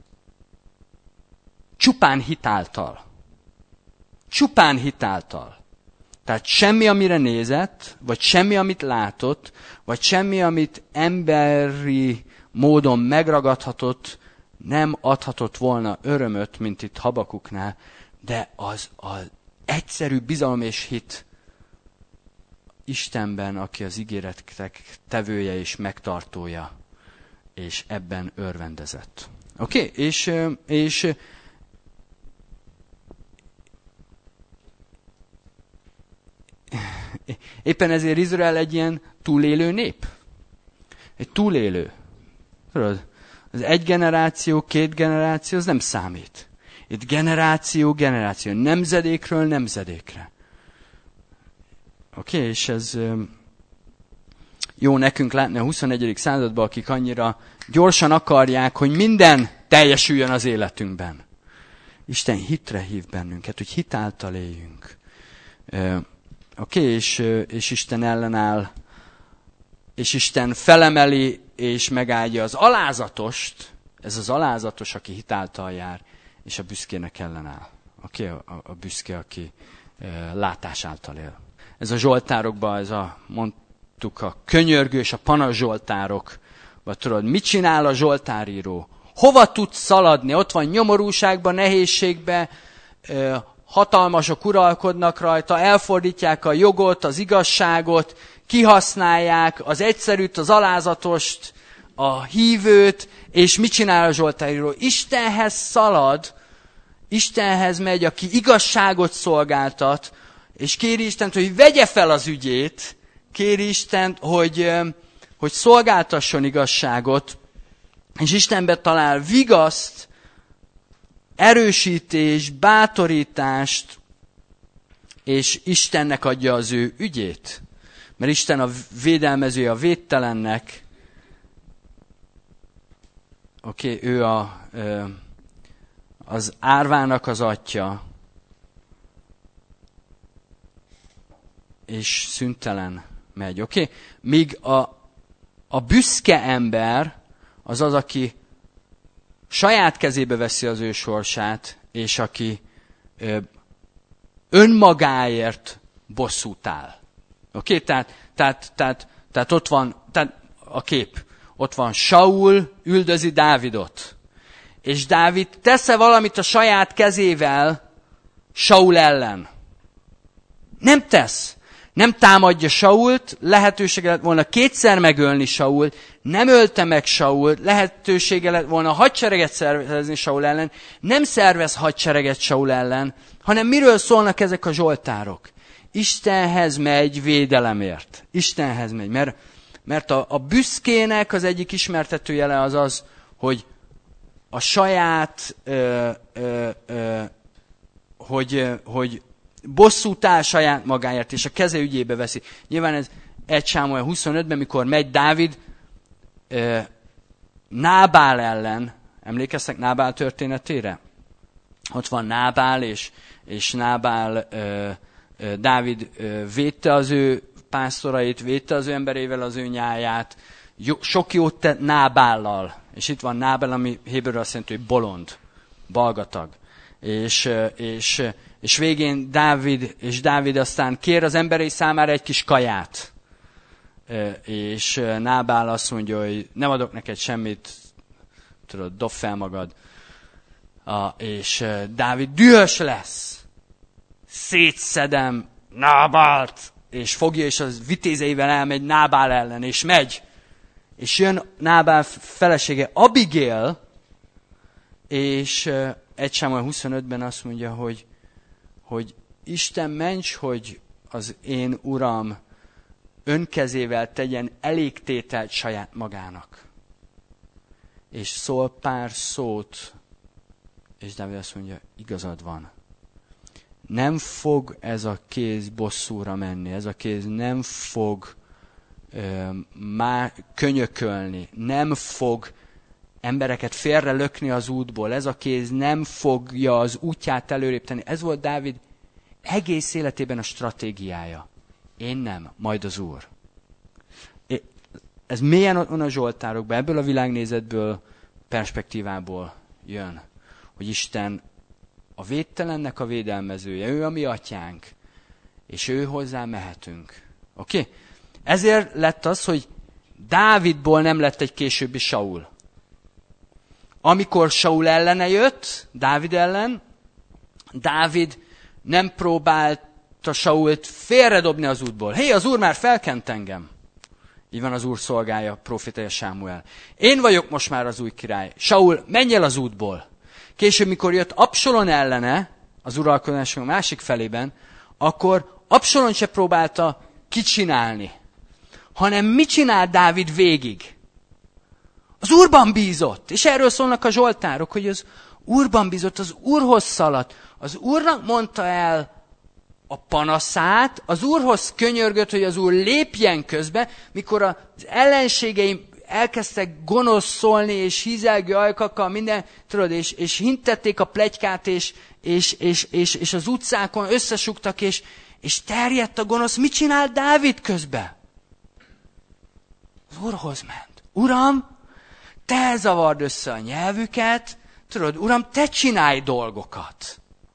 csupán hitáltal. Csupán hitáltal. Tehát semmi, amire nézett, vagy semmi, amit látott, vagy semmi, amit emberi módon megragadhatott, nem adhatott volna örömöt, mint itt Habakuknál, de az az egyszerű bizalom és hit Istenben, aki az ígéretek tevője és megtartója, és ebben örvendezett. Oké? Okay? És, és éppen ezért Izrael egy ilyen túlélő nép. Egy túlélő. Tudod, az egy generáció, két generáció, az nem számít. Itt generáció, generáció, nemzedékről nemzedékre. Oké, okay, és ez jó nekünk látni a huszonegyedik században, akik annyira gyorsan akarják, hogy minden teljesüljön az életünkben. Isten hitre hív bennünket, hogy hit által éljünk. Oké, okay, és, és Isten ellenáll, és Isten felemeli, és megáldja az alázatost, ez az alázatos, aki hit által jár, és a büszkének ellenáll. Oké, okay, a, a büszke, aki e, látás által él. Ez a zsoltárokban, ez a, mondtuk, a könyörgő és a panasz zsoltárok, vagy tudod, mit csinál a zsoltáríró? Hova tudsz szaladni? Ott van nyomorúságban, nehézségben, e, hatalmasok uralkodnak rajta, elfordítják a jogot, az igazságot, kihasználják az egyszerűt, az alázatost, a hívőt, és mit csinál a zsoltáríró? Istenhez szalad, Istenhez megy, aki igazságot szolgáltat, és kéri Istent, hogy vegye fel az ügyét, kéri Istent, hogy, hogy szolgáltasson igazságot, és Istenbe talál vigaszt, erősítést, bátorítást, és Istennek adja az ő ügyét. Mert Isten a védelmezője a védtelennek. Oké, okay, ő a, az árvának az atya, és szüntelen megy. Oké? Okay? Míg a, a büszke ember az az, aki saját kezébe veszi az ő sorsát, és aki ö, önmagáért bosszút áll. Oké? Okay? Tehát, tehát, tehát, tehát ott van tehát a kép. Ott van Saul, üldözi Dávidot. És Dávid tesz-e valamit a saját kezével Saul ellen? Nem tesz. Nem támadja Sault, lehetősége lett volna kétszer megölni Sault, nem ölte meg Sault, lehetősége lett volna hadsereget szervezni Saul ellen, nem szervez hadsereget Saul ellen, hanem miről szólnak ezek a zsoltárok? Istenhez megy védelemért. Istenhez megy, mert, mert a, a büszkének az egyik ismertető jele az az, hogy a saját, ö, ö, ö, hogy, hogy bosszút áll saját magáért, és a keze ügyébe veszi. Nyilván ez egy Sámuel huszonötben, mikor megy Dávid ö, Nábál ellen, emlékeztek Nábál történetére? Ott van Nábál, és, és Nábál, ö, ö, Dávid ö, védte az ő pásztorait, védte az ő emberével az ő nyáját, jó, sok jót tett Nábállal. És itt van Nábál, ami héberül azt jelenti, hogy bolond, balgatag. És, és, és végén Dávid, és Dávid aztán kér az emberei számára egy kis kaját. És Nábál azt mondja, hogy nem adok neked semmit, tudod, dob fel magad. És Dávid dühös lesz. Szétszedem Nábált, és fogja, és az vitézeivel elmegy Nábál ellen, és megy. És jön Nábál felesége Abigail, és egy Sámuel huszonötben azt mondja, hogy, hogy Isten ments, hogy az én uram önkezével tegyen elégtételt saját magának. És szól pár szót, és Dávid azt mondja, igazad van. Nem fog ez a kéz bosszúra menni, ez a kéz nem fog ö, má, könyökölni, nem fog embereket félre lökni az útból, ez a kéz nem fogja az útját előrébb tenni. Ez volt Dávid egész életében a stratégiája. Én nem, majd az Úr. Ez mélyen van a zsoltárokban, ebből a világnézetből, perspektívából jön, hogy Isten a védtelennek a védelmezője, ő a mi atyánk, és ő hozzá mehetünk. Oké? Okay? Ezért lett az, hogy Dávidból nem lett egy későbbi Saul. Amikor Saul ellene jött, Dávid ellen, Dávid nem próbálta Sault félredobni az útból. Hé, az Úr már felkent engem. Így van az Úr szolgája, profétaja Sámuel. Én vagyok most már az új király. Saul, menj el az útból. Később, mikor jött Absalon ellene, az uralkodásunk a másik felében, akkor Absalon se próbálta kicsinálni, hanem mit csinált Dávid végig? Az Úrban bízott. És erről szólnak a zsoltárok, hogy az Úrban bízott, az Úrhoz szaladt. Az Úrnak mondta el a panaszát, az Úrhoz könyörgött, hogy az Úr lépjen közbe, mikor az ellenségeim elkezdtek gonosz szólni, és hízelgő ajkakkal, minden, tudod, és, és hintették a pletykát, és, és, és, és, és az utcákon összesugtak, és, és terjedt a gonosz. Mit csinált Dávid közbe? Az Úrhoz ment. Uram, te zavard össze a nyelvüket, tudod, Uram, te csinálj dolgokat.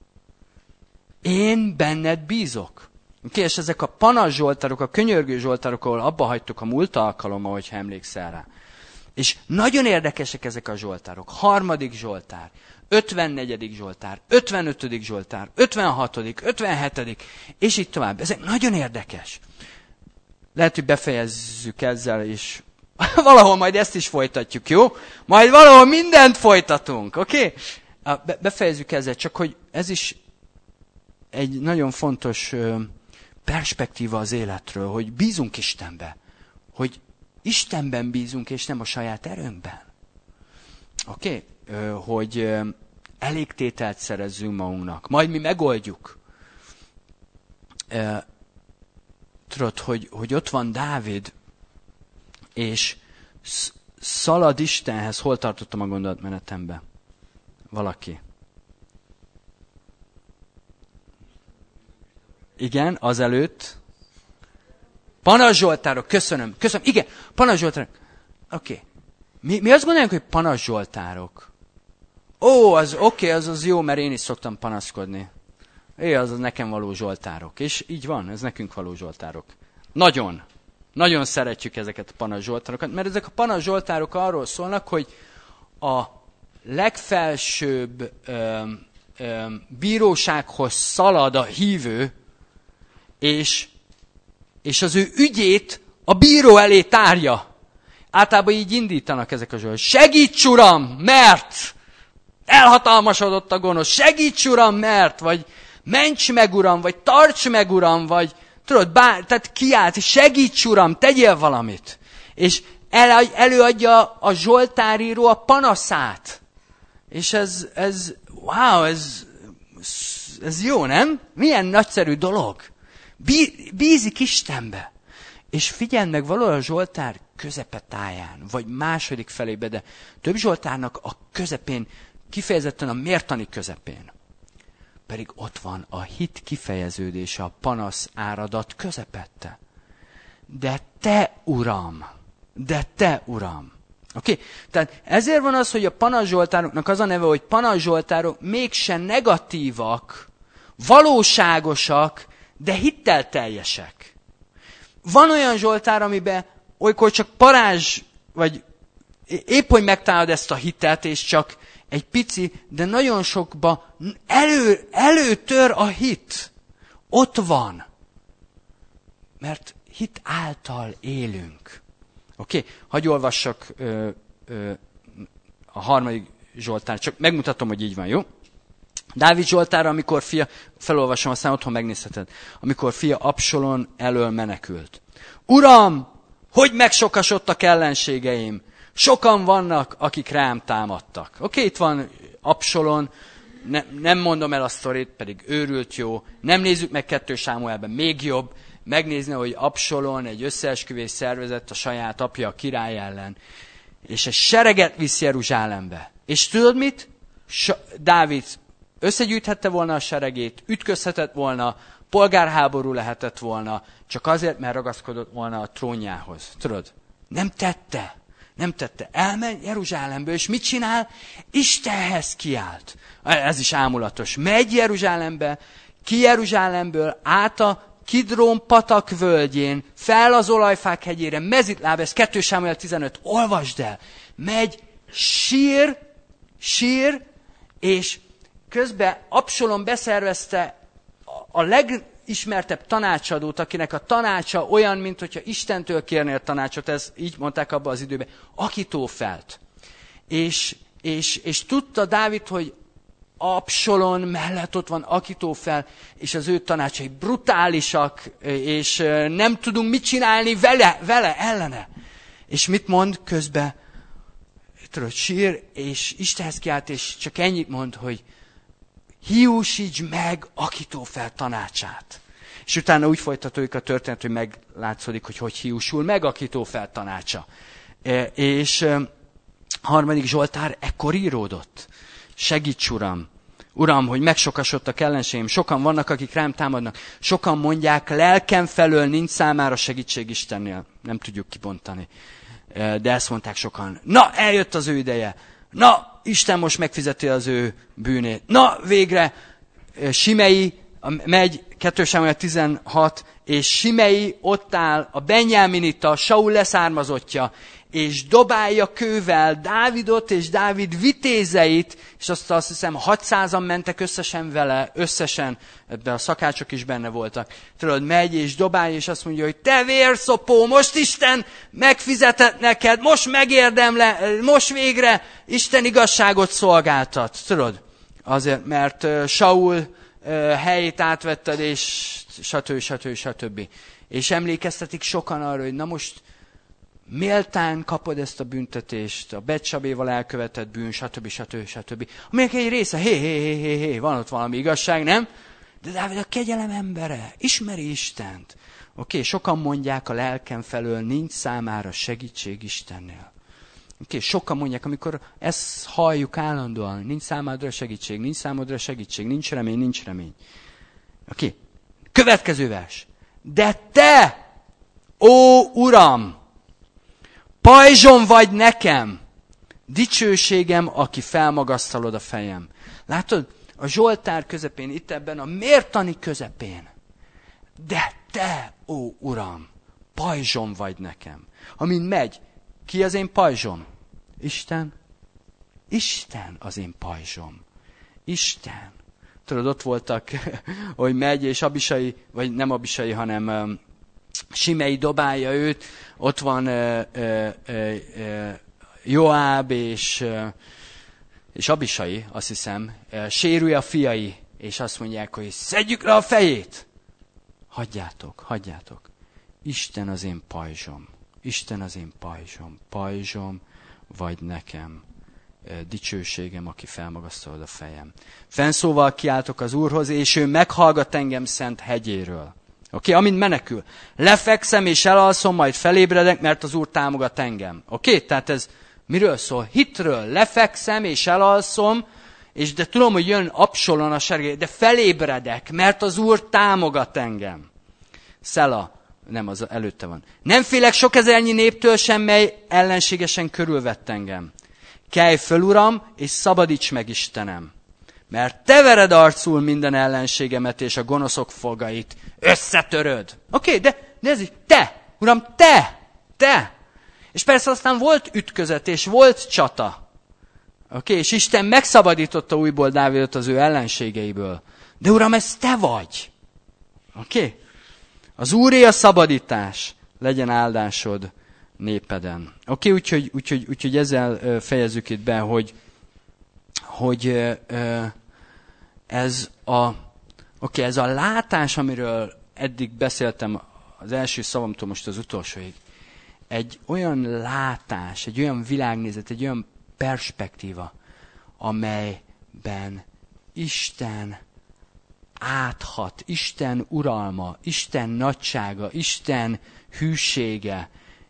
Én benned bízok. Oké, és ezek a panasz zsoltárok, a könyörgő zsoltárok, ahol abba hagytuk a múlt alkalommal, hogyha emlékszel rá. És nagyon érdekesek ezek a zsoltárok. Harmadik zsoltár, ötvennegyedik zsoltár, ötvenötödik zsoltár, ötvenhatodik, ötvenhetedik, és így tovább. Ezek nagyon érdekes. Lehet, hogy befejezzük ezzel, és valahol majd ezt is folytatjuk, jó? Majd valahol mindent folytatunk, oké? Okay? Be- befejezzük ezzel, csak hogy ez is egy nagyon fontos perspektíva az életről, hogy bízunk Istenbe, hogy Istenben bízunk, és nem a saját erőnkben. Oké? Okay? Hogy elégtételt szerezzünk magunknak, majd mi megoldjuk. Tudod, hogy, hogy ott van Dávid, és szalad Istenhez. Hol tartottam a gondolatmenetembe? Valaki. Igen, azelőtt. Panasz zsoltárok, köszönöm, köszönöm. Igen, panasz zsoltárok. Oké. Okay. Mi, mi azt gondoljuk, hogy panasz zsoltárok. Ó, az oké, okay, az, az jó, mert én is szoktam panaszkodni. É, az, az nekem való zsoltárok. És így van, ez nekünk való zsoltárok. Nagyon. Nagyon szeretjük ezeket a panasz zsoltárokat, mert ezek a panasz zsoltárok arról szólnak, hogy a legfelsőbb ö, ö, bírósághoz szalad a hívő, és, és az ő ügyét a bíró elé tárja. Általában így indítanak ezek a zsoltárok. Segíts, Uram, mert elhatalmasodott a gonosz. Segíts, Uram, mert, vagy ments meg, Uram, vagy tarts meg, Uram, vagy tudod, bár, tehát kiált, segíts, Uram, tegyél valamit. És el, előadja a zsoltáríró a panaszát. És ez, ez wow, ez, ez jó, nem? Milyen nagyszerű dolog. Bí, bízik Istenbe. És figyeld meg, valahol a zsoltár közepetáján, vagy második felébe, de több zsoltárnak a közepén, kifejezetten a mértani közepén. Pedig ott van a hit kifejeződése, a panasz áradat közepette. De te, Uram, de te, Uram. Oké? Okay? Tehát ezért van az, hogy a panasz zsoltároknak az a neve, hogy panasz zsoltárok mégsem negatívak, valóságosak, de hittelteljesek. Van olyan zsoltár, amiben olykor csak parázs, vagy épp, hogy megtalálod ezt a hitet, és csak egy pici, de nagyon sokba elő, előtör a hit. Ott van. Mert hit által élünk. Oké? Okay? Hagyj olvassak ö, ö, a harmadik zsoltár. Csak megmutatom, hogy így van, jó? Dávid zsoltára, amikor fia, felolvasom, aztán otthon megnézheted, amikor fia Absalom elől menekült. Uram, hogy megsokasodtak ellenségeim? Sokan vannak, akik rám támadtak. Oké, okay, itt van Absalom, ne, nem mondom el a sztorit, pedig őrült jó. Nem nézzük meg kettő Sámuelben, még jobb. Megnézni, hogy Absalom egy összeesküvés szervezett a saját apja a király ellen. És egy sereget visz Jeruzsálembe. És tudod mit? Sa- Dávid összegyűjthette volna a seregét, ütközhetett volna, polgárháború lehetett volna, csak azért, mert ragaszkodott volna a trónjához. Tudod? Nem tette. Nem tette. Elmegy Jeruzsálembe, és mit csinál? Istenhez kiált. Ez is ámulatos. Megy Jeruzsálembe, ki Jeruzsálemből, át a Kidrón patak völgyén, fel az olajfák hegyére, Mezitláb, ez kettő Sámuel tizenöt, olvasd el. Megy, sír, sír, és közben Absalom beszervezte a legismertebb tanácsadót, akinek a tanácsa olyan, mint hogyha Istentől kérnél tanácsot, ez így mondták abban az időben, Akitófelt. És, és, és tudta Dávid, hogy Absalom mellett ott van Akitófel, és az ő tanácsai brutálisak, és nem tudunk mit csinálni vele, vele ellene. És mit mond közben? tudod, sír, és Istenhez kiált, és csak ennyit mond, hogy hiúsíts meg Ahitofel tanácsát. És utána úgy folytatódik a történet, hogy meglátszódik, hogy hogy hiúsul meg Ahitofel tanácsa. E, és e, harmadik Zsoltár ekkor íródott. Segíts, Uram! Uram, hogy megsokasodtak ellenségeim, sokan vannak, akik rám támadnak. Sokan mondják, lelkem felől nincs számára segítség Istennél. Nem tudjuk kibontani. E, de ezt mondták sokan. Na, eljött az ő ideje. Na, Isten most megfizeti az ő bűnét. Na, végre Simei megy, kettő Sámuel tizenhat, és Simei ott áll, a Benjáminita, Saul leszármazottja, és dobálja kővel Dávidot és Dávid vitézeit, és azt, azt hiszem hatszázan mentek összesen vele, összesen, ebben a szakácsok is benne voltak. Tudod, megy és dobálja, és azt mondja, hogy te vérszopó, most Isten megfizetett neked, most megérdemle, most végre Isten igazságot szolgáltat. Tudod, azért, mert Saul helyét átvetted, és stb. stb. stb. És emlékeztetik sokan arra, hogy na most méltán kapod ezt a büntetést, a Betsabéval elkövetett bűn, stb. stb. stb. Aminek egy része, hé, hé, hé, hé, hé, van ott valami igazság, nem? De Dávid a kegyelem embere, ismeri Istent. Oké, sokan mondják, a lelkem felől nincs számára segítség Istennél. Oké, sokan mondják, amikor ezt halljuk állandóan, nincs számodra segítség, nincs számodra segítség, nincs remény, nincs remény. Oké, következő vers. De te, ó Uram, pajzsom vagy nekem, dicsőségem, aki felmagasztalod a fejem. Látod, a Zsoltár közepén, itt ebben a mértani közepén. De te, ó Uram, pajzsom vagy nekem. Amin megy, ki az én pajzsom? Isten. Isten az én pajzsom. Isten. Tudod, ott voltak, hogy megy, és Abisai, vagy nem Abisai, hanem um, Simei dobálja őt, ott van uh, uh, uh, Joáb és, uh, és Abisai, azt hiszem, uh, sérülje a fiai, és azt mondják, hogy szedjük le a fejét. Hagyjátok, hagyjátok. Isten az én pajzsom. Isten az én pajzsom. Pajzsom vagy nekem. Dicsőségem, aki felmagasztalod a fejem. Fennszóval kiáltok az Úrhoz, és ő meghallgat engem szent hegyéről. Oké, okay? Amint menekül. Lefekszem és elalszom, majd felébredek, mert az Úr támogat engem. Oké, okay? Tehát ez miről szól? Hitről. Lefekszem és elalszom, és de tudom, hogy jön Absalom a sereg, de felébredek, mert az Úr támogat engem. Szela. Nem, az előtte van. Nem félek sok ezernyi néptől sem, mely ellenségesen körülvett engem. Kelj föl, Uram, és szabadíts meg, Istenem. Mert te vered arcul minden ellenségemet, és a gonoszok fogait összetöröd. Oké, okay, de, de ez így, te, Uram, te, te. És persze aztán volt ütközet, és volt csata. Oké, okay, és Isten megszabadította újból Dávidot az ő ellenségeiből. De Uram, ez te vagy. Oké? Okay? Az Úré a szabadítás, legyen áldásod népeden. Oké, okay, úgyhogy, úgyhogy, úgyhogy ezzel fejezzük itt be, hogy, hogy ez, a, okay, ez a látás, amiről eddig beszéltem az első szavamtól most az utolsóig, egy olyan látás, egy olyan világnézet, egy olyan perspektíva, amelyben Isten áthat, Isten uralma, Isten nagysága, Isten hűsége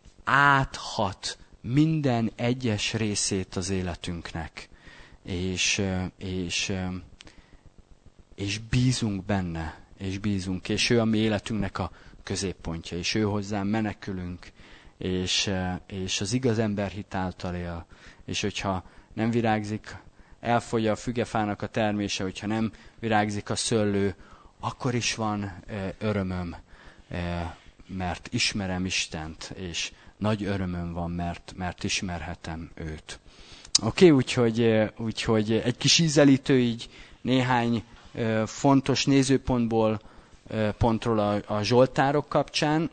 áthat minden egyes részét az életünknek. És, és, és bízunk benne, és bízunk, és ő a mi életünknek a középpontja, és ő hozzám menekülünk, és, és az igaz ember hit által él. És hogyha nem virágzik, elfogy a fügefának a termése, hogyha nem virágzik a szőlő, akkor is van örömöm, mert ismerem Istent, és nagy örömöm van, mert, mert ismerhetem őt. Oké, okay, úgyhogy, úgyhogy egy kis ízelítő így néhány fontos nézőpontból, pontról a, a zsoltárok kapcsán,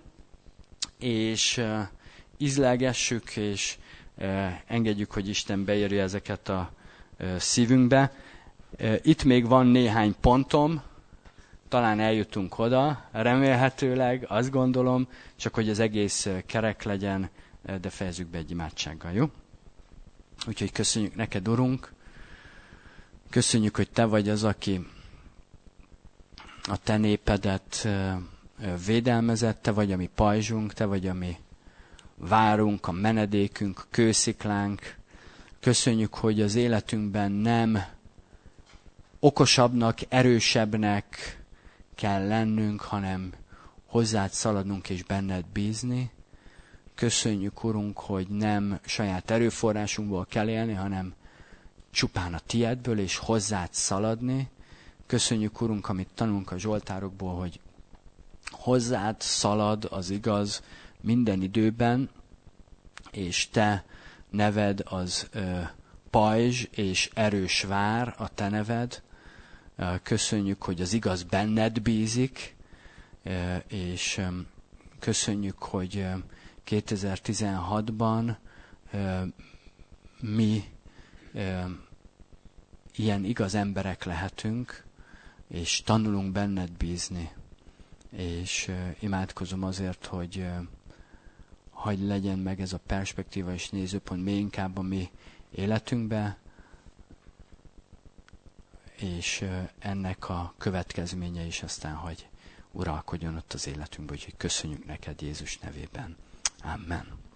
és ízlelgessük, és engedjük, hogy Isten beírja ezeket a szívünkbe. Itt még van néhány pontom, talán eljutunk oda, remélhetőleg, azt gondolom, csak hogy az egész kerek legyen, de fejezzük be egy imádsággal, jó? Úgyhogy köszönjük neked, Urunk. Köszönjük, hogy te vagy az, aki a te népedet védelmezett, te vagy a mi pajzsunk, te vagy a mi várunk, a menedékünk, a kősziklánk. Köszönjük, hogy az életünkben nem okosabbnak, erősebbnek kell lennünk, hanem hozzád szaladnunk és benned bízni. Köszönjük, Urunk, hogy nem saját erőforrásunkból kell élni, hanem csupán a tiedből és hozzád szaladni. Köszönjük, Urunk, amit tanulunk a zsoltárokból, hogy hozzád szalad az igaz minden időben, és te neved az ö, pajzs és erős vár, a te neved. Köszönjük, hogy az igaz benned bízik, és köszönjük, hogy kétezer-tizenhatban mi ilyen igaz emberek lehetünk, és tanulunk benned bízni. És imádkozom azért, hogy hagy legyen meg ez a perspektíva és nézőpont még inkább a mi életünkbe, és ennek a következménye is aztán, hogy uralkodjon ott az életünkben. Úgyhogy köszönjük neked Jézus nevében. Amen.